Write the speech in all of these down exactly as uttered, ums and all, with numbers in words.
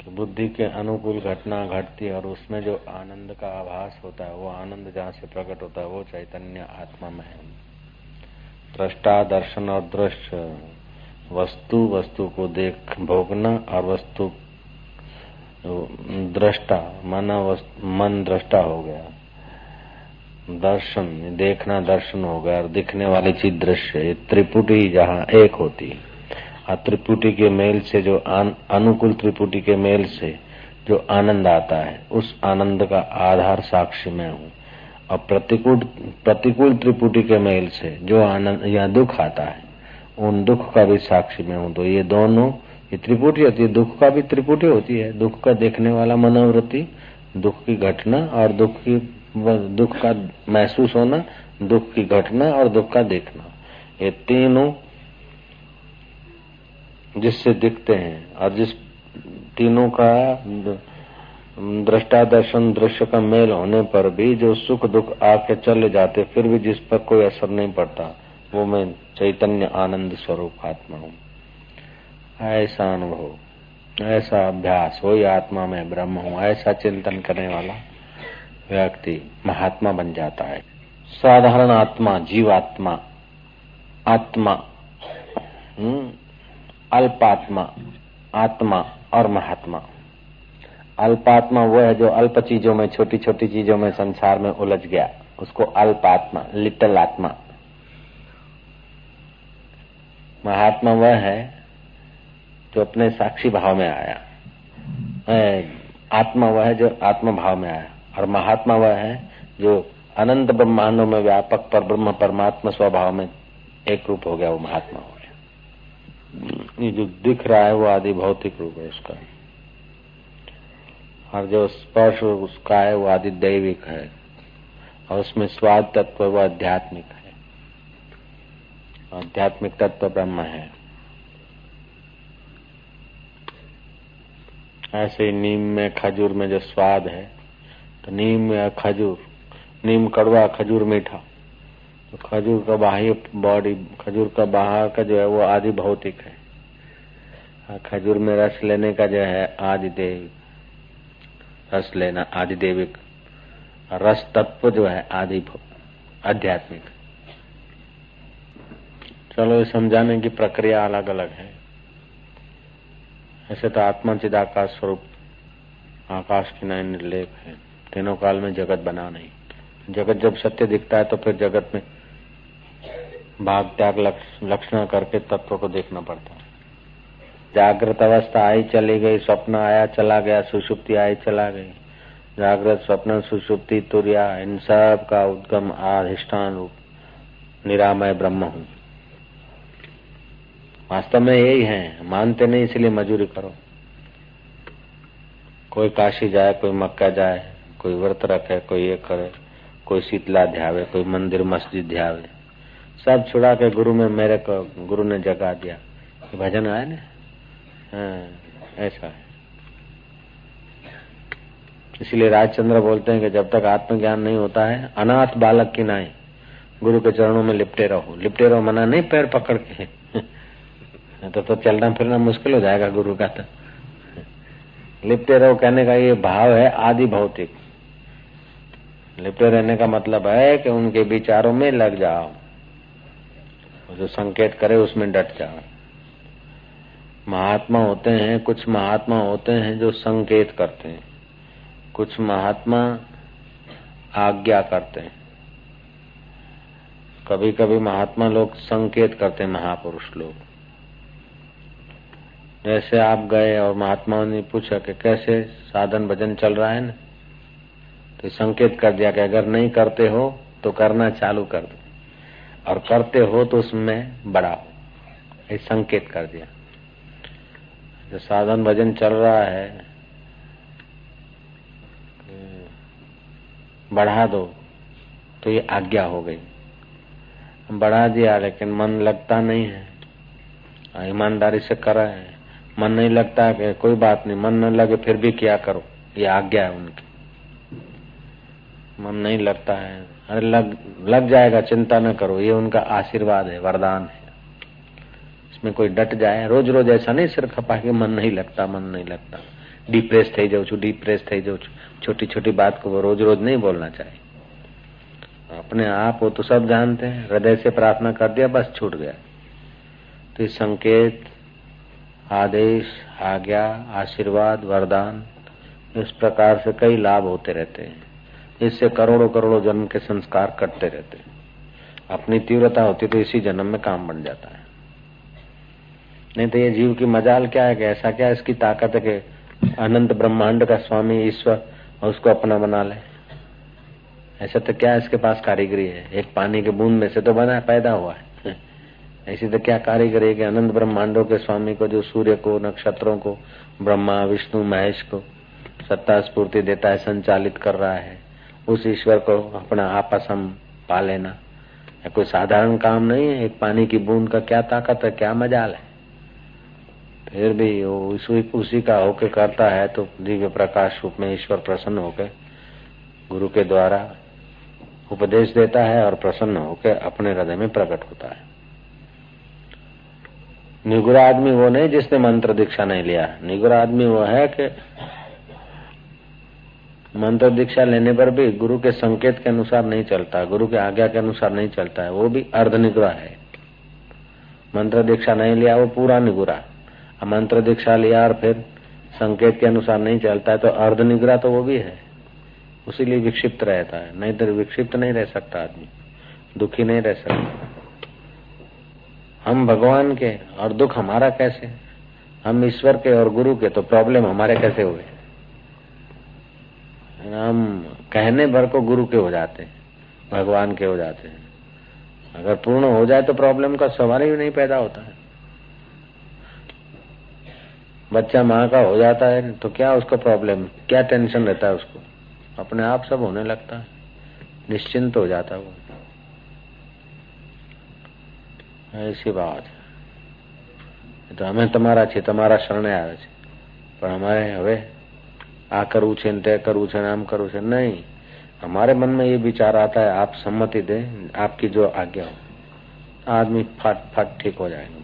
तो बुद्धि के अनुकूल घटना घटती है और उसमें जो आनंद का आभास होता है, वो आनंद जहाँ से प्रकट होता है वो चैतन्य आत्मा में है। दृष्टा, दर्शन और दृश्य, वस्तु वस्तु को देख भोगना और वस्तु दृष्टा, मन मन दृष्टा हो गया, दर्शन देखना दर्शन हो गया और दिखने वाली चीज दृश्य। ये त्रिपुटी जहाँ एक होती है और त्रिपुटी के मेल से जो अनुकूल त्रिपुटी के मेल से जो आनंद आता है, उस आनंद का आधार साक्षी में हूँ। और प्रतिकूल प्रतिकूल त्रिपुटी के मेल से जो आनंद या दुख आता है, उन दुख का भी साक्षी में हूँ। तो ये दोनों, ये त्रिपुटी होती है, दुख का भी त्रिपुटी होती है। दुख का देखने वाला मनोवृत्ति, दुख की घटना और दुख की दुख का महसूस होना, दुख की घटना और दुख का देखना, ये तीनों जिससे दिखते हैं और जिस तीनों का दृष्टा दर्शन दृश्य का मेल होने पर भी जो सुख दुख आके चले जाते, फिर भी जिस पर कोई असर नहीं पड़ता, वो मैं चैतन्य आनंद स्वरूप आत्मा हूँ। ऐसा अनुभव, ऐसा अभ्यास, वही आत्मा में ब्रह्म हूँ, ऐसा चिंतन करने वाला व्यक्ति महात्मा बन जाता है। साधारण आत्मा, जीवात्मा, आत्मा, अल्पात्मा, आत्मा और महात्मा। अल्पात्मा वो है जो अल्प चीजों में, छोटी छोटी चीजों में संसार में उलझ गया, उसको अल्पात्मा, लिटल आत्मा। महात्मा वह है जो अपने साक्षी भाव में आया, आत्मा वह है जो आत्मा भाव में आया, और महात्मा वह है जो अनंत ब्रह्मांडों में व्यापक पर ब्रह्म परमात्मा स्वभाव में एक रूप हो गया, वो महात्मा हो गया। ये जो दिख रहा है वो आदि भौतिक रूप है उसका, और जो स्पर्श उसका है वो आदि दैविक है, और उसमें स्वाद तत्व वो आध्यात्मिक है, आध्यात्मिक तत्व ब्रह्म है। ऐसे ही नीम में खजूर में जो स्वाद है, तो नीम में खजूर, नीम कड़वा खजूर मीठा, तो खजूर का बाह्य बॉडी, खजूर का बाहर का जो है वो आदि भौतिक है। खजूर में रस लेने का जो है आदि देव, रस लेना आदि देविक, रस तत्व जो है आदि आध्यात्मिक। चलो ये समझाने की प्रक्रिया अलग अलग है। ऐसे तो आत्मा चिदाकाश स्वरूप आकाश की नाई निर्लेप है, तीनों काल में जगत बना नहीं। जगत जब सत्य दिखता है तो फिर जगत में भाग त्याग लक्षण करके तत्व को देखना पड़ता है। जागृत अवस्था आई चली गई, स्वप्न आया चला गया, सुषुप्ति आई चला गई, जागृत स्वप्न सुषुप्ति तुर्या, इन सब का उद्गम अधिष्ठान रूप निरामय ब्रह्म हूँ। वास्तव में यही है, मानते नहीं इसलिए मजूरी करो। कोई काशी जाए, कोई मक्का जाए, कोई व्रत रखे, कोई ये करे, कोई शीतला ध्यावे, कोई मंदिर मस्जिद ध्यावे, सब छुड़ा के गुरु में, मेरे को गुरु ने जगा दिया। भजन आए ना, हाँ, ऐसा है। इसलिए राजचंद्र बोलते हैं कि जब तक आत्मज्ञान नहीं होता है, अनाथ बालक की नाई गुरु के चरणों में लिपटे रहो। लिपटे रहो मना नहीं पैर पकड़ के, तो तो चलना फिरना मुश्किल हो जाएगा गुरु का। तो लिपटे रहो कहने का ये भाव है आदि भौतिक। लिपटे रहने का मतलब है कि उनके विचारों में लग जाओ, जो संकेत करे उसमें डट जाओ। महात्मा होते हैं, कुछ महात्मा होते हैं जो संकेत करते हैं, कुछ महात्मा आज्ञा करते हैं। कभी कभी महात्मा लोग संकेत करते हैं, महापुरुष लोग। जैसे आप गए और महात्माओं ने पूछा कि कैसे साधन भजन चल रहा है ना, तो संकेत कर दिया कि अगर नहीं करते हो तो करना चालू कर दो, और करते हो तो उसमें बढ़ाओ। ये संकेत कर दिया। जो साधन भजन चल रहा है बढ़ा दो, तो ये आज्ञा हो गई। बढ़ा दिया लेकिन मन लगता नहीं है, ईमानदारी से कर रहे हैं। मन नहीं लगता है, कोई बात नहीं, मन न लगे फिर भी क्या करो, ये आज्ञा है उनकी। मन नहीं लगता है, अरे लग लग जाएगा, चिंता न करो, ये उनका आशीर्वाद है, वरदान है। इसमें कोई डट जाए, रोज रोज ऐसा नहीं सिर खपा के मन नहीं लगता मन नहीं लगता, डिप्रेस થઈ જાઉં છું डिप्रेस થઈ जाऊँ છું। छोटी छोटी बात को वो रोज रोज नहीं बोलना चाहिए। अपने आप वो तो सब जानते हैं, हृदय से प्रार्थना कर दिया बस छूट गया। तो ये संकेत, आदेश, आज्ञा, आशीर्वाद, वरदान, इस प्रकार से कई लाभ होते रहते हैं। इससे करोड़ों करोड़ों जन्म के संस्कार कटते रहते हैं। अपनी तीव्रता होती तो इसी जन्म में काम बन जाता है। नहीं तो ये जीव की मजाल क्या है कि ऐसा क्या इसकी ताकत है कि अनंत ब्रह्मांड का स्वामी ईश्वर और उसको अपना बना ले। ऐसा तो क्या इसके पास कारीगरी है? एक पानी के बूंद में से तो बना पैदा हुआ है। ऐसी तो क्या कारीगरी है कि अनंत ब्रह्मांडों के स्वामी को, जो सूर्य को, नक्षत्रों को, ब्रह्मा विष्णु महेश को सत्ता स्फूर्ति देता है, संचालित कर रहा है, उस ईश्वर को अपना आपस हम पा लेना कोई साधारण काम नहीं है। एक पानी की बूंद का क्या ताकत है, क्या मजाल है। फिर भी वो उसी, उसी का होके करता है तो दिव्य प्रकाश रूप में ईश्वर प्रसन्न होकर गुरु के द्वारा उपदेश देता है और प्रसन्न होकर अपने हृदय में प्रकट होता है। निगुरा आदमी वो नहीं जिसने मंत्र दीक्षा नहीं लिया। निगुरा आदमी वो है कि मंत्र दीक्षा लेने पर भी गुरु के संकेत के अनुसार नहीं चलता, गुरु के आज्ञा के अनुसार नहीं चलता है, वो भी अर्ध निगुरा है। मंत्र दीक्षा नहीं लिया वो पूरा निगुरा, मंत्र दीक्षा लिया और फिर संकेत के अनुसार नहीं चलता है तो अर्ध निगुरा तो वो भी है। उसीलिए विक्षिप्त रहता है, नहीं तो विक्षिप्त नहीं रह सकता आदमी, दुखी नहीं रह सकता। हम भगवान के और दुख हमारा कैसे? हम ईश्वर के और गुरु के तो प्रॉब्लम हमारे कैसे हुए? हम कहने भर को गुरु के हो जाते हैं, भगवान के हो जाते हैं। अगर पूर्ण हो जाए तो प्रॉब्लम का सवाल ही नहीं पैदा होता है। बच्चा माँ का हो जाता है तो क्या उसका प्रॉब्लम, क्या टेंशन रहता है उसको? अपने आप सब होने लगता है, निश्चिंत हो जाता है वो। ऐसी बात है। तो हमें તમારા છે, તમારા શરણે આવે છે, પણ અમારે હવે आ करવું છે, તે करવું છે, आम करવું છે नहीं। हमारे मन में ये विचार आता है आप सम्मति दें, आपकी जो आज्ञा हो, आदमी फट फट ठीक हो जाएगा।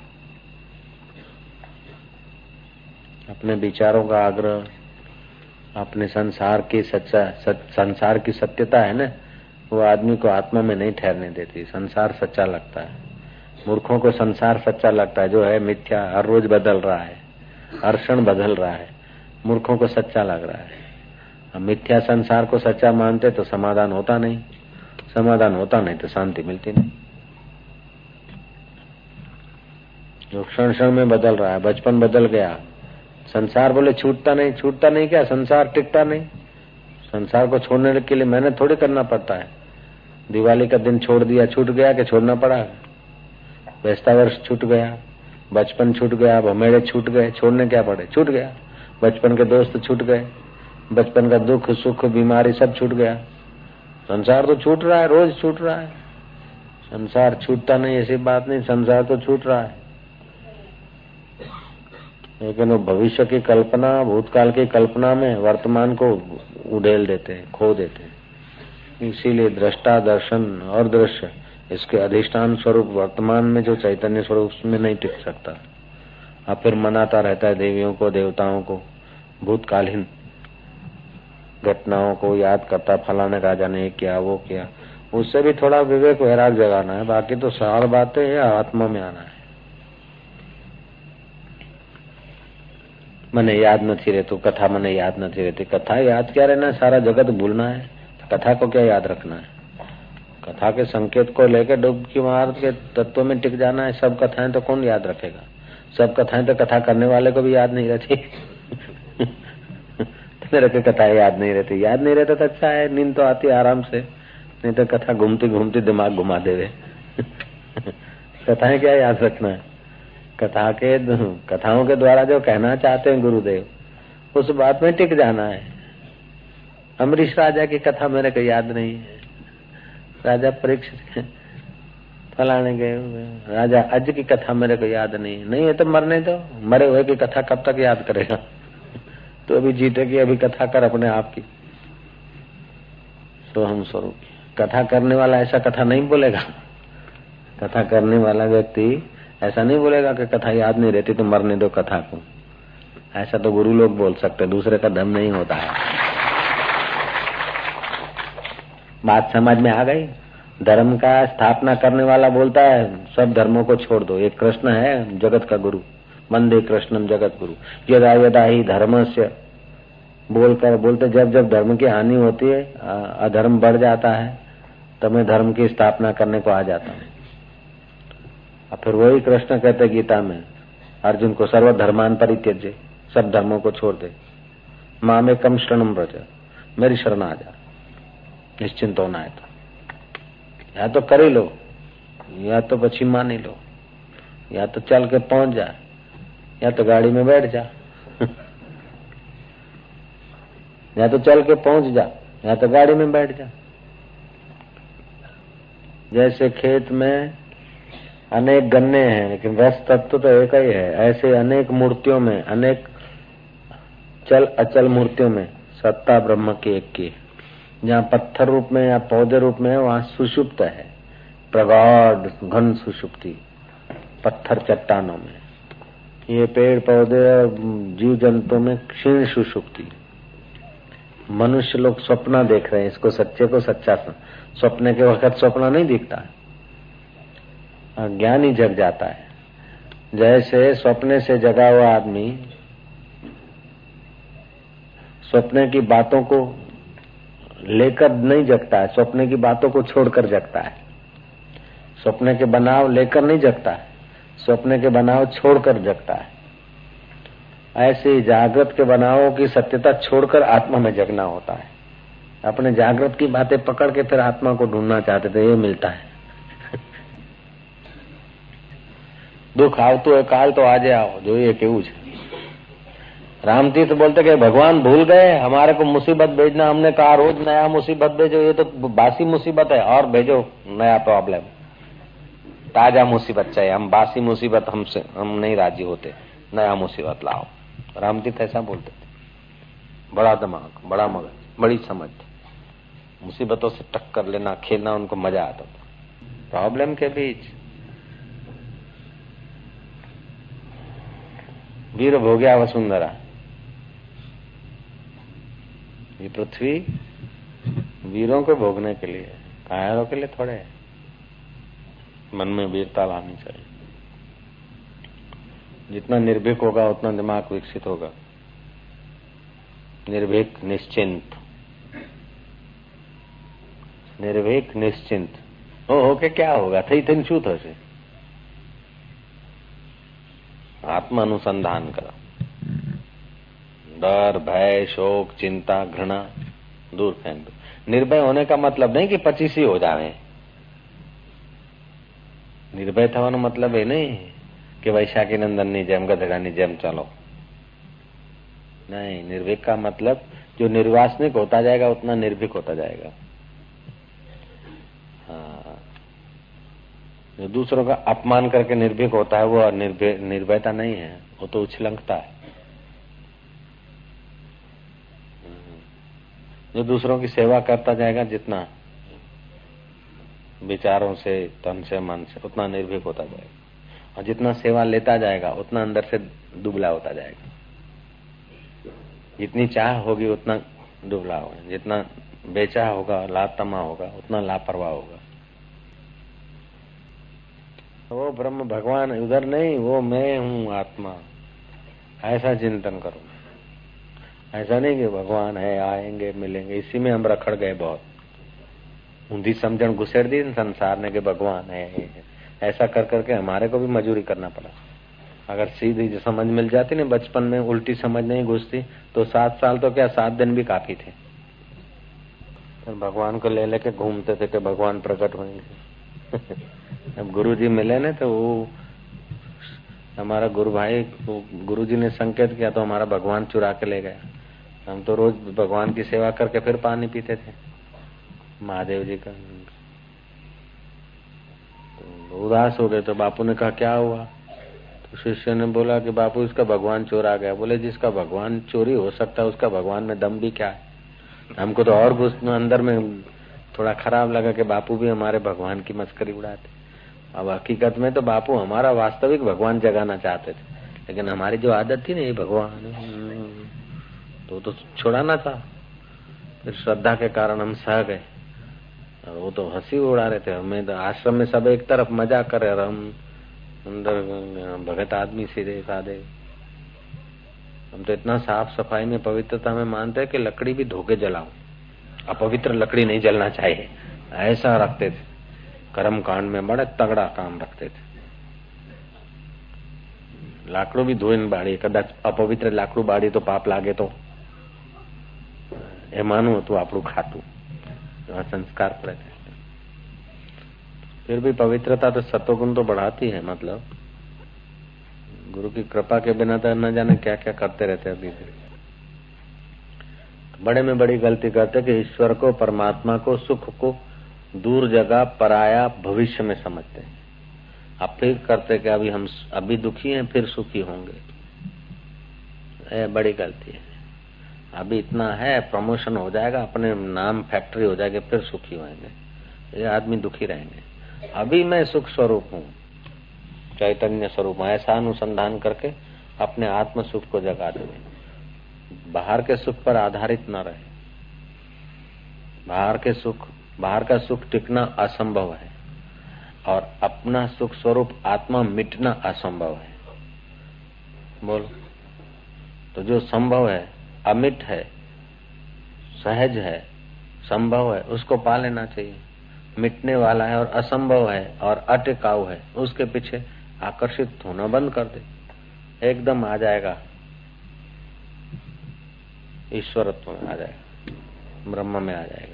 अपने विचारों का आग्रह, अपने संसार की सच्चा सच, संसार की सत्यता है ना, वो आदमी को आत्मा में नहीं ठहरने देती। संसार सच्चा लगता है, मूर्खों को संसार सच्चा लगता है, जो है मिथ्या, हर रोज बदल रहा है, हर क्षण बदल रहा है, मूर्खों को सच्चा लग रहा है। हम मिथ्या संसार को सच्चा मानते तो समाधान होता नहीं, समाधान होता नहीं तो शांति मिलती नहीं। जो क्षण क्षण में बदल रहा है, बचपन बदल गया, संसार बोले छूटता नहीं, छूटता नहीं क्या? संसार टिकता नहीं। संसार को छोड़ने के लिए मेहनत थोड़ी करना पड़ता है। दिवाली का दिन छोड़ दिया, छूट गया कि छोड़ना पड़ा? बेस्ता वर्ष छूट गया, बचपन छूट गया, भमेड़े छूट गए, छोड़ने क्या पड़े? छूट गया। बचपन के दोस्त छूट गए, बचपन का दुख सुख बीमारी सब छूट गया। संसार तो छूट रहा है, रोज छूट रहा है। संसार छूटता नहीं ऐसी बात नहीं, संसार तो छूट रहा है। लेकिन वो भविष्य की कल्पना, भूतकाल की कल्पना में वर्तमान को उड़ेल देते हैं, खो देते हैं। इसीलिए दृष्टा, दर्शन और दृश्य, इसके अधिष्ठान स्वरूप वर्तमान में जो चैतन्य स्वरूप उसमें नहीं टिक सकता। अब फिर मनाता रहता है देवियों को, देवताओं को, भूतकालीन घटनाओं को याद करता, फलाने राजा ने किया, वो किया। उससे भी थोड़ा विवेक वैराग जगाना है, बाकी तो सार बातें है, आत्मा में आना है। મને याद नहीं रहती कथा, મને याद नहीं रहती कथा। याद क्या रहना है? सारा जगत भूलना है, कथा को क्या याद रखना है? कथा के संकेत को लेकर डुबकी मार के तत्व में टिक जाना है। सब कथाएं तो कौन याद रखेगा? सब कथाएं तो कथा करने वाले को भी याद नहीं रहती। मेरे को कथाएं याद नहीं रहती, याद नहीं रहता तो अच्छा है, नींद तो आती आराम से, नहीं तो कथा घूमती घूमती दिमाग घुमा देवे। कथाएं क्या याद रखना है? कथा के कथाओं के द्वारा जो कहना चाहते हैं गुरुदेव, उस बात में टिक जाना है। अमरीश राजा की कथा मेरे को याद नहीं है, राजा परीक्षित फलाने गए, राजा अज की कथा मेरे को याद नहीं है। नहीं है तो मरने दो, मरे हुए की कथा कब तक याद करेगा? तो अभी जीतेगी, अभी कथा कर अपने आप की, सोहम स्वरूप। कथा करने वाला ऐसा कथा नहीं बोलेगा। कथा करने वाला व्यक्ति ऐसा नहीं बोलेगा कि कथा याद नहीं रहती तो मरने दो कथा को। ऐसा तो गुरु लोग बोल सकते, दूसरे का धर्म नहीं होता है। बात समझ में आ गई? धर्म का स्थापना करने वाला बोलता है सब धर्मों को छोड़ दो। एक कृष्ण है जगत का गुरु, वंदे कृष्णम जगत गुरु। यदा यदा ही धर्मस्य बोलकर बोलते जब जब धर्म की हानि होती है, अधर्म बढ़ जाता है, तब मैं धर्म की स्थापना करने को आ जाता हूँ। और फिर वही कृष्ण कहते गीता में अर्जुन को सर्वधर्मान परित्यज्य, सब धर्मों को छोड़ दे, मां में कम शरणम व्रज, मेरी शरण आ जा, निश्चिंत होना है। तो या तो कर ही लो, या तो पछी मान ही लो, या तो चल के पहुंच जा, या तो गाड़ी में बैठ जा या तो चल के पहुंच जा, या तो गाड़ी में बैठ जा। जैसे खेत में अनेक गन्ने हैं लेकिन रस तत्व तो एक ही है, ऐसे अनेक मूर्तियों में, अनेक चल अचल मूर्तियों में सत्ता ब्रह्म की एक की। जहाँ पत्थर रूप में या पौधे रूप में है वहाँ सुषुप्त है, प्रगाढ़ घन सुषुप्ति पत्थर चट्टानों में। ये पेड़ पौधे और जीव जंतुओं में क्षीण सुषुप्ति। मनुष्य लोग स्वप्न देख रहे हैं, इसको सच्चे को सच्चा स्वप्न के वक्त स्वप्न नहीं दिखता, ज्ञान ही जग जाता है। जैसे स्वप्ने से जगा हुआ आदमी स्वप्ने की बातों को लेकर नहीं जगता है, स्वप्ने की बातों को छोड़कर जगता है। स्वप्ने के बनाव लेकर नहीं जगता है, स्वप्ने के बनाव छोड़कर जगता है। ऐसे जागृत के बनावों की सत्यता छोड़कर आत्मा में जगना होता है। अपने जागृत की बातें पकड़ के फिर आत्मा को ढूंढना चाहते थे, ये मिलता है। दुख आवतु है काल तो आजे आओ, जो ये केवू है। रामतीर्थ बोलते कि भगवान भूल गए हमारे को मुसीबत भेजना, हमने कहा रोज नया मुसीबत भेजो, ये तो बासी मुसीबत है, और भेजो नया प्रॉब्लम, ताजा मुसीबत चाहिए, हम बासी मुसीबत हमसे हम नहीं राजी होते, नया मुसीबत लाओ। रामतीर्थ ऐसा बोलते थे। बड़ा दिमाग, बड़ा मगज, बड़ी समझ, मुसीबतों से टक्कर लेना, खेलना उनको मजा आता था। प्रॉब्लम के बीच वीर भोग्या वसुंधरा, ये पृथ्वी वीरों को भोगने के लिए, कायरों के लिए थोड़े। मन में वीरता लानी चाहिए। जितना निर्भीक होगा उतना दिमाग विकसित होगा। निर्भीक निश्चिंत, निर्भीक निश्चिंत हो हो के क्या होगा, थई थई शू थशे? आत्मानुसंधान करो। डर, भय, शोक, चिंता, घृणा दूर फेंक दो। निर्भय होने का मतलब नहीं कि पचीसी हो जावे। निर्भय थवानो मतलब એ नहीं कि वैशाखी नंदननी जेम गधेड़ानी जेम चलो। नहीं, निर्भीक का मतलब जो निर्वासनिक होता जाएगा उतना निर्भीक होता जाएगा। हाँ, जो दूसरों का अपमान करके निर्भीक होता है वो निर्भय निर्भयता नहीं है, वो तो उछलंकता है। जो दूसरों की सेवा करता जाएगा जितना विचारों से, तन से, मन से, उतना निर्भीक होता जाएगा। और जितना सेवा लेता जाएगा उतना अंदर से दुबला होता जाएगा। जितनी चाह होगी उतना दुबला होगा, जितना बेचाह होगा, लातमा होगा, उतना लापरवाह होगा। वो ब्रह्म भगवान उधर नहीं, वो मैं हूँ आत्मा, ऐसा चिंतन करो। ऐसा नहीं कि भगवान है, आएंगे मिलेंगे, इसी में हम रखड़ गए बहुत। ऊंधी समझण घुसेड़ दी संसार ने कि भगवान है, ऐसा कर करके हमारे को भी मजूरी करना पड़ा। अगर सीधी समझ मिल जाती ना बचपन में, उल्टी समझ नहीं घुसती तो सात साल तो क्या सात दिन भी काफी थे। तो भगवान को ले लेके घूमते थे कि भगवान प्रकट होंगे। अब गुरु जी मिले ना तो वो हमारा गुरु भाई, गुरु जी ने संकेत किया तो हमारा भगवान चुरा के ले गया। हम तो रोज भगवान की सेवा करके फिर पानी पीते थे महादेव जी का। तो उदास हो गए तो बापू ने कहा क्या हुआ? तो शिष्य ने बोला कि बापू इसका भगवान चोरा गया। बोले जिसका भगवान चोरी हो सकता है उसका भगवान में दम भी क्या है? हमको तो और घुसना अंदर में थोड़ा खराब लगा कि बापू भी हमारे भगवान की मस्करी उड़ाते। अब हकीकत में तो बापू हमारा वास्तविक भगवान जगाना चाहते थे, लेकिन हमारी जो आदत थी ना ये भगवान तो तो छुड़ाना था। फिर श्रद्धा के कारण हम सह गए और वो तो हंसी उड़ा रहे थे। हमें तो आश्रम में सब एक तरफ मजा करे और हम अंदर भगत आदमी सीधे साधे। हम तो इतना साफ सफाई में पवित्रता में मानते हैं कि लकड़ी भी धोके जलाओ, अपवित्र लकड़ी नहीं जलना चाहिए, ऐसा रखते थे। कर्म कांड में बड़ा तगड़ा काम रखते थे। लाकड़ू भी धोઈને बाड़ी, कदाच अपवित्र लाकड़ू बाड़ी तो पाप लागे तो એ માનવું હતું આપણું ખાતું संस्कार पर। फिर भी पवित्रता तो सत्वगुण तो बढ़ाती है। मतलब गुरु की कृपा के बिना तो न जाने क्या क्या करते रहते अभी भी। बड़े में बड़ी गलती करते कि ईश्वर को, परमात्मा को, सुख को दूर जगह पराया भविष्य में समझते हैं। अब फिर करते कि अभी हम अभी दुखी हैं फिर सुखी होंगे, ये बड़ी गलती है। अभी इतना है, प्रमोशन हो जाएगा, अपने नाम फैक्ट्री हो जाएगी, फिर सुखी होंगे, ये आदमी दुखी रहेंगे। अभी मैं सुख स्वरूप हूँ, चैतन्य स्वरूप हूँ, ऐसा अनुसंधान करके अपने आत्म सुख को जगा देवे। बाहर के सुख पर आधारित न रहे। बाहर के सुख, बाहर का सुख टिकना असंभव है और अपना सुख स्वरूप आत्मा मिटना असंभव है। बोलो, तो जो संभव है, अमिट है, सहज है, संभव है, उसको पा लेना चाहिए। मिटने वाला है और असंभव है और अटिकाऊ है, उसके पीछे आकर्षित होना बंद कर दे, एकदम आ जाएगा, ईश्वरत्व में आ जाएगा, ब्रह्म में आ जाएगा।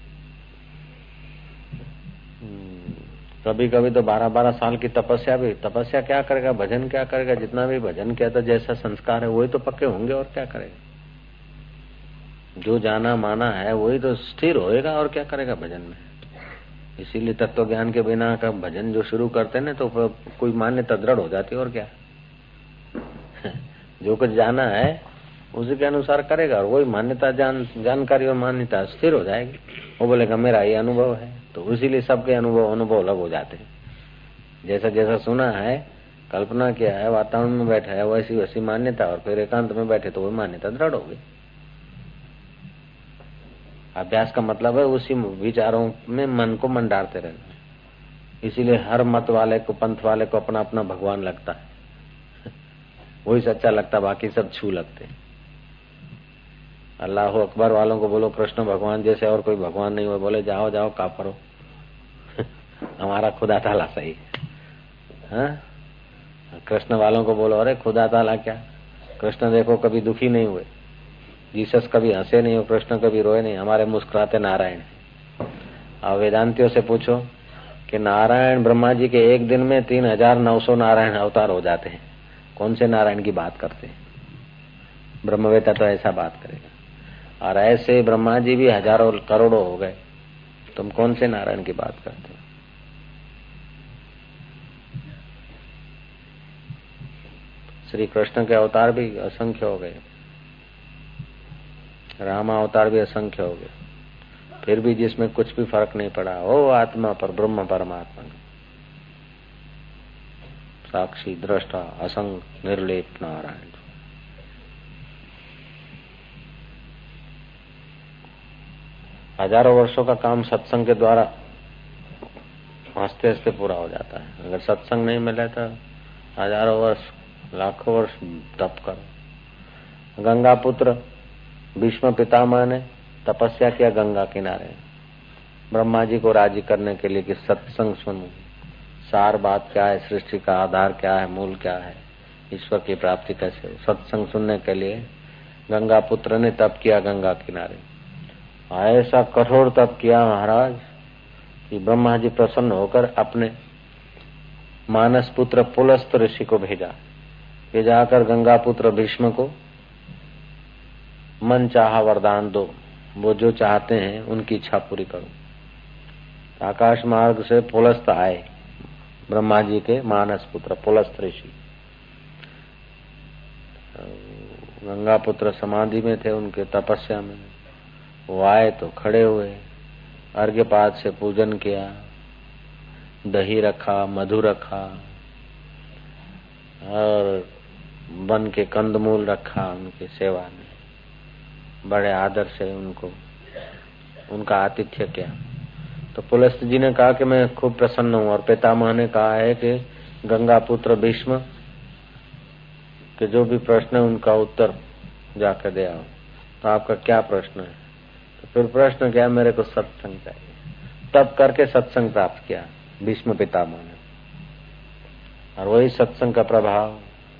कभी कभी तो बारह बारह साल की तपस्या भी, तपस्या क्या करेगा, भजन क्या करेगा, जितना भी भजन किया था, जैसा संस्कार है वही तो पक्के होंगे और क्या करेगा। जो जाना माना है वही तो स्थिर होएगा और क्या करेगा भजन में। इसीलिए तत्व ज्ञान के बिना का भजन जो शुरू करते हैं तो कोई मान्यता दृढ़ हो जाती है और क्या। जो कुछ जाना है उसी के अनुसार करेगा और वही मान्यता जान जानकारी और मान्यता स्थिर हो जाएगी। वो बोलेगा मेरा ये अनुभव है, तो इसीलिए सबके अनुभव अनुभव अलग हो जाते हैं। जैसा जैसा सुना है, कल्पना किया है, वातावरण में बैठा है, वैसी वैसी मान्यता, और फिर एकांत में बैठे तो वही मान्यता दृढ़ हो गई। अभ्यास का मतलब है उसी विचारों में मन को मंडारते रहना। इसीलिए हर मत वाले को, पंथ वाले को अपना अपना भगवान लगता है, वही सच्चा लगता, बाकी सब छू लगते। अल्लाह अकबर वालों को बोलो कृष्ण भगवान जैसे और कोई भगवान नहीं हुआ, बोले जाओ जाओ काफरो, हमारा खुदा ताला सही है। कृष्ण वालों को बोलो अरे खुदा ताला क्या, कृष्ण देखो कभी दुखी नहीं हुए, जीसस कभी हंसे नहीं हो, कृष्ण कभी रोए नहीं, हमारे मुस्कुराते नारायण। और वेदांतियों से पूछो कि नारायण ब्रह्मा जी के एक दिन में तीन हजार नौ सौ नारायण अवतार हो जाते हैं, कौन से नारायण की बात करते हैं। ब्रह्मवेता तो ऐसा बात करेगा। और ऐसे ब्रह्मा जी भी हजारों करोड़ों हो गए, तुम कौन से नारायण की बात करते हो। श्री कृष्ण के अवतार भी असंख्य हो गए, राम अवतार भी असंख्य हो गए, फिर भी जिसमें कुछ भी फर्क नहीं पड़ा, वो आत्मा पर, ब्रह्म परमात्मा साक्षी दृष्टा असंग निर्लेप नारायण। हजारों वर्षों का काम सत्संग के द्वारा हंसते हंसते पूरा हो जाता है। अगर सत्संग नहीं मिले तो हजारों वर्ष, लाखों वर्ष तप करो। गंगा पुत्र भीष्म पितामह ने तपस्या किया गंगा किनारे, ब्रह्मा जी को राजी करने के लिए कि सत्संग सुनो, सार बात क्या है, सृष्टि का आधार क्या है, मूल क्या है, ईश्वर की प्राप्ति कैसे। सत्संग सुनने के लिए गंगा पुत्र ने तप किया गंगा किनारे। ऐसा कठोर तप किया महाराज कि ब्रह्मा जी प्रसन्न होकर अपने मानस पुत्र पुलस्त ऋषि को भेजा कि जाकर गंगा पुत्र भीष्म को मन चाहा वरदान दो, वो जो चाहते हैं उनकी इच्छा पूरी करो। आकाश मार्ग से पुलस्त आए ब्रह्मा जी के मानस पुत्र पुलस्त ऋषि। गंगा पुत्र समाधि में थे, उनके तपस्या में। वो आए तो खड़े हुए, अर्घ्यपाद से पूजन किया, दही रखा, मधु रखा और बन के कंदमूल रखा उनकी सेवा में, बड़े आदर से उनको उनका आतिथ्य किया। तो पुलस्त जी ने कहा कि मैं खूब प्रसन्न हूं, और पितामह ने कहा है कि गंगा पुत्र भीष्म के जो भी प्रश्न है उनका उत्तर जाकर दे आओ। तो आपका क्या प्रश्न है? तो फिर प्रश्न क्या? मेरे को सत्संग चाहिए। तब करके सत्संग प्राप्त किया भीष्म पितामह ने, और वही सत्संग का प्रभाव,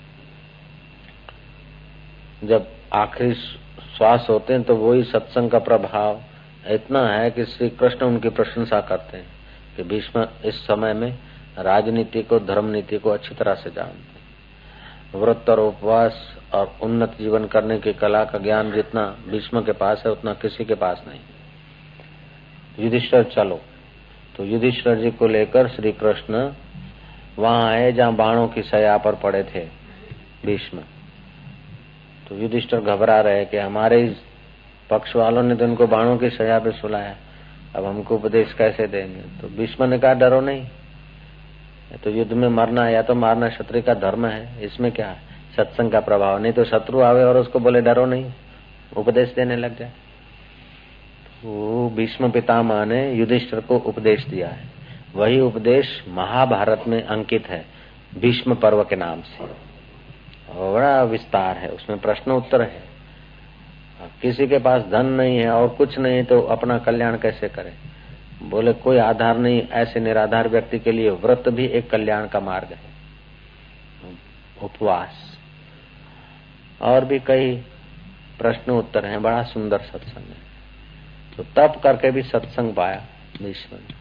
जब आखिरी श्वास होते हैं तो वही सत्संग का प्रभाव इतना है कि श्री कृष्ण उनकी प्रशंसा करते हैं कि भीष्म इस समय में राजनीति को, धर्म नीति को अच्छी तरह से जानते हैं। व्रत और उपवास और उन्नत जीवन करने की कला का ज्ञान जितना भीष्म के पास है उतना किसी के पास नहीं। युधिष्ठिर चलो, तो युधिष्ठिर जी को लेकर श्री कृष्ण वहां आए जहां बाणों की सया पर पड़े थे भीष्म। तो युधिष्ठिर घबरा रहे कि हमारे पक्ष वालों ने तो उनको बाणों की सजा पे सुलाया, अब हमको उपदेश कैसे देंगे? तो भीष्म ने कहा डरो नहीं, तो युद्ध में मरना या तो मारना क्षत्रिय का धर्म है, इसमें क्या है? सत्संग का प्रभाव। नहीं तो शत्रु आवे और उसको बोले डरो नहीं, उपदेश देने लग जाए। वो भीष्म पितामह ने युधिष्ठिर को उपदेश दिया है। वही उपदेश महाभारत में अंकित है भीष्म पर्व के नाम से, और बड़ा विस्तार है, उसमें प्रश्न उत्तर है। किसी के पास धन नहीं है और कुछ नहीं तो अपना कल्याण कैसे करे? बोले कोई आधार नहीं, ऐसे निराधार व्यक्ति के लिए व्रत भी एक कल्याण का मार्ग है, उपवास, और भी कई प्रश्न उत्तर हैं। बड़ा सुंदर सत्संग है। तो तप करके भी सत्संग पाया भीष्म ने।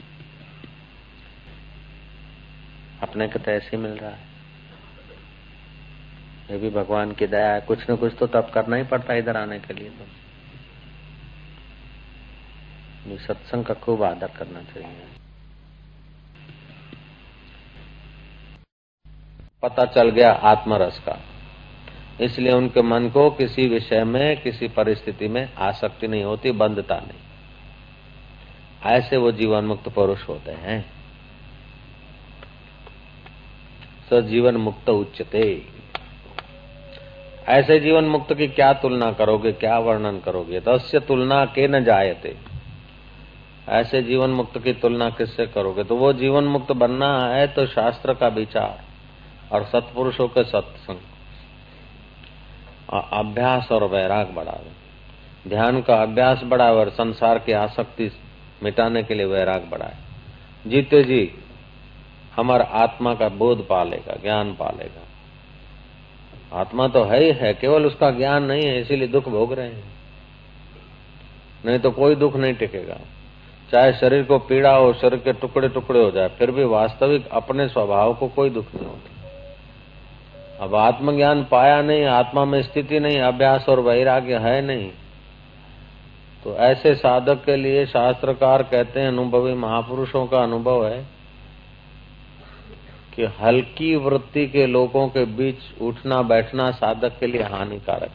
अपने को तो ऐसे मिल रहा है, ये भी भगवान की दया है। कुछ न कुछ तो तप करना ही पड़ता है इधर आने के लिए। तो सत्संग का खूब आदर करना चाहिए। पता चल गया आत्मरस का, इसलिए उनके मन को किसी विषय में, किसी परिस्थिति में आसक्ति नहीं होती, बंधता नहीं। ऐसे वो जीवन मुक्त पुरुष होते हैं। सजीवन मुक्त उच्चते। ऐसे जीवन मुक्त की क्या तुलना करोगे, क्या वर्णन करोगे? तस्य तुलना के न जायते। ऐसे जीवन मुक्त की तुलना किससे करोगे? तो वो जीवन मुक्त बनना है तो शास्त्र का विचार और सत्पुरुषों के सत्संग, अभ्यास और वैराग बढ़ावे, ध्यान का अभ्यास बढ़ावे और संसार की आसक्ति मिटाने के लिए वैराग बढ़ाए। जीते जी हमारा आत्मा का बोध पालेगा, ज्ञान पालेगा। आत्मा तो है ही है, केवल उसका ज्ञान नहीं है, इसीलिए दुख भोग रहे हैं। नहीं तो कोई दुख नहीं टिकेगा। चाहे शरीर को पीड़ा हो, शरीर के टुकड़े टुकड़े हो जाए, फिर भी वास्तविक अपने स्वभाव को कोई दुख नहीं होता। अब आत्मज्ञान पाया नहीं, आत्मा में स्थिति नहीं, अभ्यास और वैराग्य है नहीं, तो ऐसे साधक के लिए शास्त्रकार कहते हैं, अनुभवी महापुरुषों का अनुभव है कि हल्की वृत्ति के लोगों के बीच उठना बैठना साधक के लिए हानिकारक।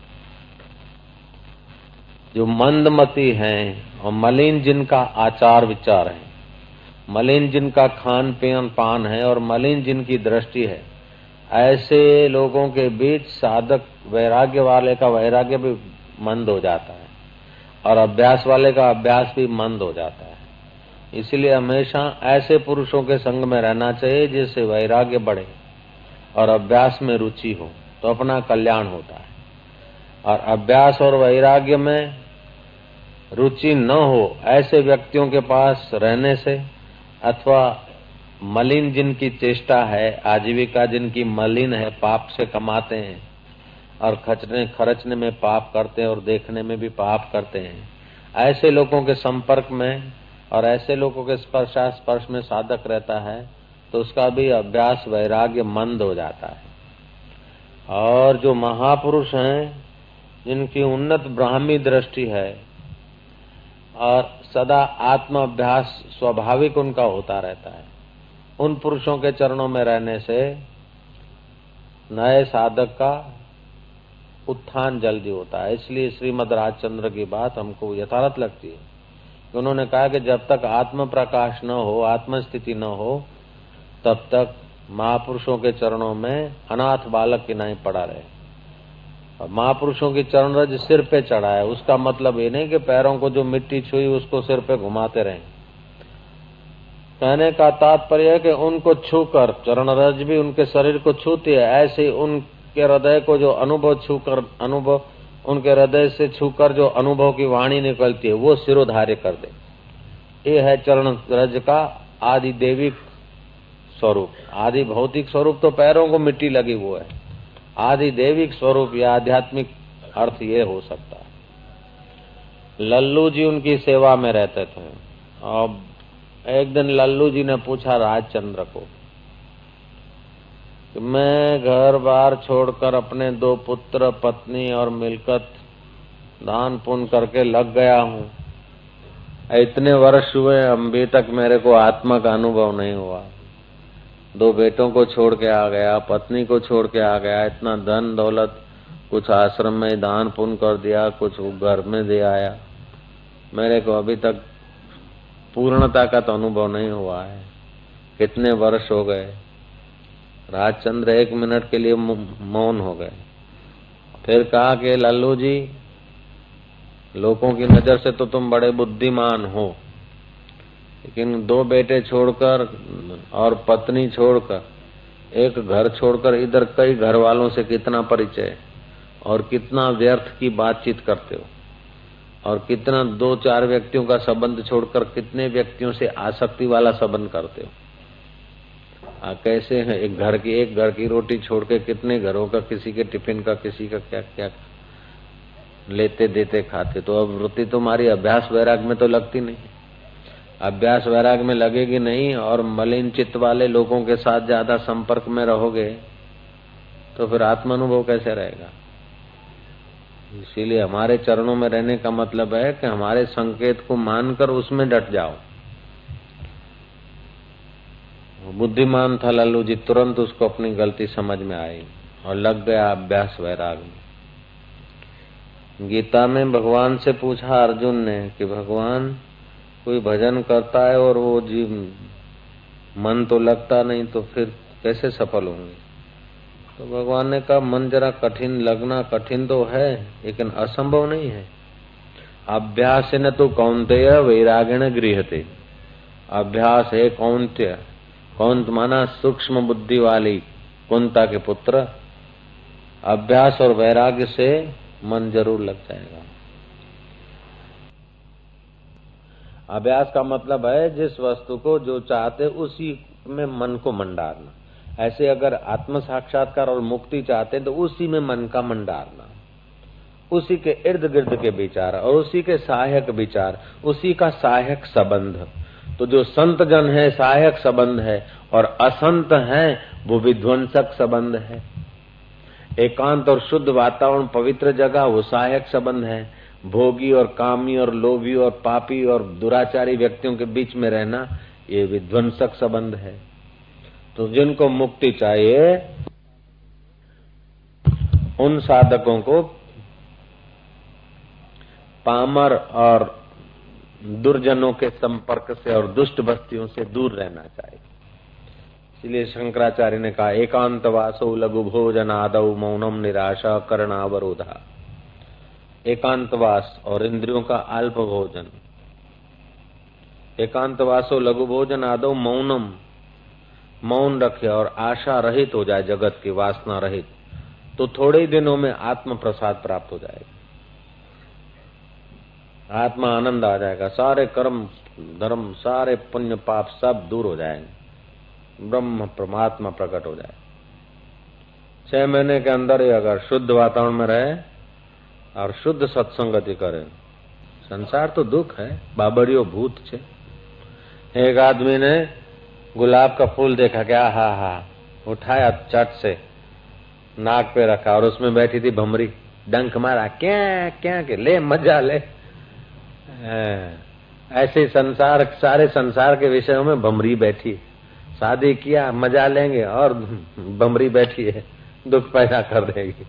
जो मंदमती हैं और मलिन जिनका आचार विचार है, मलिन जिनका खान पीन पान है और मलिन जिनकी दृष्टि है, ऐसे लोगों के बीच साधक वैराग्य वाले का वैराग्य भी मंद हो जाता है और अभ्यास वाले का अभ्यास भी मंद हो जाता है। इसलिए हमेशा ऐसे पुरुषों के संग में रहना चाहिए जिससे वैराग्य बढ़े और अभ्यास में रुचि हो, तो अपना कल्याण होता है। और अभ्यास और वैराग्य में रुचि न हो ऐसे व्यक्तियों के पास रहने से, अथवा मलिन जिनकी चेष्टा है, आजीविका जिनकी मलिन है, पाप से कमाते हैं और खर्चने खर्चने में पाप करते हैं और देखने में भी पाप करते हैं, ऐसे लोगों के संपर्क में और ऐसे लोगों के स्पर्शा स्पर्श में साधक रहता है तो उसका भी अभ्यास वैराग्य मंद हो जाता है। और जो महापुरुष हैं जिनकी उन्नत ब्राह्मी दृष्टि है और सदा आत्म अभ्यास स्वाभाविक उनका होता रहता है, उन पुरुषों के चरणों में रहने से नए साधक का उत्थान जल्दी होता है। इसलिए श्रीमद् राजचंद्र की बात हमको यथार्थ लगती है। उन्होंने कहा कि जब तक आत्म प्रकाश न हो, आत्म स्थिति न हो, तब तक महापुरुषों के चरणों में अनाथ बालक की नहीं पड़ा रहे। और महापुरुषों की चरण रज सिर पे चढ़ा है, उसका मतलब ये नहीं कि पैरों को जो मिट्टी छुई उसको सिर पे घुमाते रहें। कहने का तात्पर्य है कि उनको छूकर, चरण रज भी उनके शरीर को छूती है, ऐसे ही उनके हृदय को जो अनुभव छूकर, अनुभव उनके हृदय से छूकर जो अनुभव की वाणी निकलती है वो सिरोधार्य कर दे। ये है चरण रज का आदि देविक स्वरूप। आदि भौतिक स्वरूप तो पैरों को मिट्टी लगी वो है, आदि देविक स्वरूप या आध्यात्मिक अर्थ ये हो सकता है। लल्लू जी उनकी सेवा में रहते थे। अब एक दिन लल्लू जी ने पूछा राजचंद्र को कि मैं घर बार छोड़कर अपने दो पुत्र, पत्नी और मिलकत दान पुण्य करके लग गया हूँ, इतने वर्ष हुए अभी तक मेरे को आत्मा का अनुभव नहीं हुआ। दो बेटों को छोड़ के आ गया, पत्नी को छोड़ के आ गया, इतना धन दौलत, कुछ आश्रम में दान पुण्य कर दिया, कुछ घर में दे आया, मेरे को अभी तक पूर्णता का तो अनुभव नहीं हुआ है। कितने वर्ष हो गए। राजचंद्र एक मिनट के लिए मौन हो गए, फिर कहा कि लल्लू जी, लोगों की नजर से तो तुम बड़े बुद्धिमान हो, लेकिन दो बेटे छोड़कर और पत्नी छोड़कर, एक घर छोड़कर इधर कई घर वालों से कितना परिचय और कितना व्यर्थ की बातचीत करते हो, और कितना दो चार व्यक्तियों का संबंध छोड़कर कितने व्यक्तियों से आसक्ति वाला संबंध करते हो। आ, कैसे है एक घर की एक घर की रोटी छोड़ के कितने घरों का, किसी के टिफिन का, किसी का क्या क्या लेते देते खाते। तो अब वृत्ति तुम्हारी अभ्यास वैराग में तो लगती नहीं। अभ्यास वैराग में लगेगी नहीं और मलिन चित्त वाले लोगों के साथ ज्यादा संपर्क में रहोगे तो फिर आत्मानुभव कैसे रहेगा। इसीलिए हमारे चरणों में रहने का मतलब है कि हमारे संकेत को मानकर उसमें डट जाओ। बुद्धिमान था लल्लू जी, तुरंत उसको अपनी गलती समझ में आई और लग गया अभ्यास वैराग में। गीता में भगवान से पूछा अर्जुन ने कि भगवान, कोई भजन करता है और वो जीव मन तो लगता नहीं, तो फिर कैसे सफल होंगे। तो भगवान ने कहा, मन जरा कठिन लगना कठिन तो है, लेकिन असंभव नहीं है। अभ्यास न तो कौन्तेय वैरागेण गृह्यते। अभ्यास है कौन्त्य, कौन्त माना सूक्ष्म बुद्धि वाली कुंता के पुत्र। अभ्यास और वैराग्य से मन जरूर लग जाएगा। अभ्यास का मतलब है जिस वस्तु को जो चाहते उसी में मन को मंडारना। ऐसे अगर आत्म साक्षात्कार और मुक्ति चाहते तो उसी में मन का मंडारना, उसी के इर्द गिर्द के विचार और उसी के सहायक विचार, उसी का सहायक संबंध। तो जो संत जन है सहायक संबंध है और असंत है वो विध्वंसक संबंध है। एकांत और शुद्ध वातावरण, पवित्र जगह, वो सहायक संबंध है। भोगी और कामी और लोभी और पापी और दुराचारी व्यक्तियों के बीच में रहना ये विध्वंसक संबंध है। तो जिनको मुक्ति चाहिए उन साधकों को पामर और दुर्जनों के संपर्क से और दुष्ट बस्तियों से दूर रहना चाहिए। इसलिए शंकराचार्य ने कहा, एकांत वासो लघु भोजन आदौ मौनम निराशा करणावरोधा। एकांतवास और इंद्रियों का अल्प भोजन। एकांतवासो लघु भोजन आदौ मौनम, मौन रखे और आशा रहित हो जाए, जगत की वासना रहित, तो थोड़े ही दिनों में आत्म प्रसाद प्राप्त हो जाएगा। आत्मा आनंद आ जाएगा, सारे कर्म धर्म सारे पुण्य पाप सब दूर हो जाएंगे, ब्रह्म परमात्मा प्रकट हो जाए। छह महीने के अंदर ही अगर शुद्ध वातावरण में रहे और शुद्ध सत्संगति करे। संसार तो दुख है, बाबरियो भूत छे। एक आदमी ने गुलाब का फूल देखा, क्या हा हा उठाया, चट से नाक पे रखा और उसमें बैठी थी भमरी, डंक मारा, क्या क्या के ले मजा ले। ऐसे संसार, सारे संसार के विषयों में भमरी बैठी। शादी किया मजा लेंगे और भमरी बैठी है, दुख पैदा कर देगी।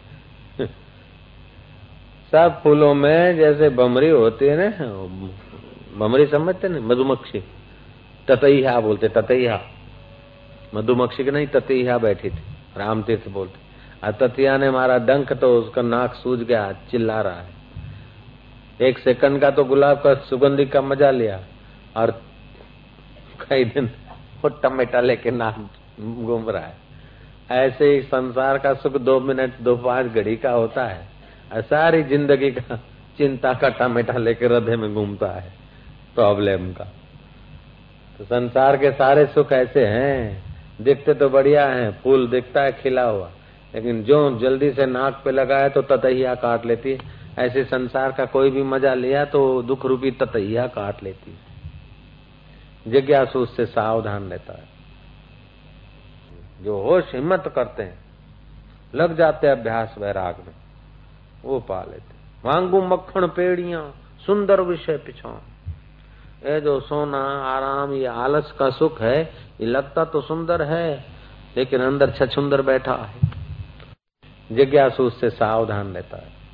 सब फूलों में जैसे भमरी होती है ना, भमरी समझते ना, मधुमक्खी, ततैया बोलते, ततैया। मधुमक्खी की नहीं, ततिया बैठी थी। राम तीर्थ बोलते, और ततिया ने मारा डंक तो उसका नाक सूज गया, चिल्ला रहा है। एक सेकंड का तो गुलाब का सुगंधी का मजा लिया, और कई दिन वो टमेटा लेके नाक घूम रहा है। ऐसे ही संसार का सुख दो मिनट दो पांच घड़ी का होता है, और सारी जिंदगी का चिंता का टमेटा लेके हृदय में घूमता है प्रॉब्लम का। तो संसार के सारे सुख ऐसे हैं, दिखते तो बढ़िया हैं, फूल दिखता है खिला हुआ, लेकिन जो जल्दी से नाक पे लगाए तो ततैया काट लेती है। ऐसे संसार का कोई भी मजा लिया तो दुख रूपी ततैया काट लेती है। जिज्ञासु उससे सावधान रहता है। जो होश हिम्मत करते हैं, लग जाते हैं अभ्यास वैराग में, वो पा लेते। मांगू मक्खन पेड़ियां सुंदर विषय पिछाऊं। ये जो सोना आराम ये आलस का सुख है, ये लगता तो सुंदर है लेकिन अंदर छछुंदर बैठा है। जिज्ञासु उससे सावधान रहता है।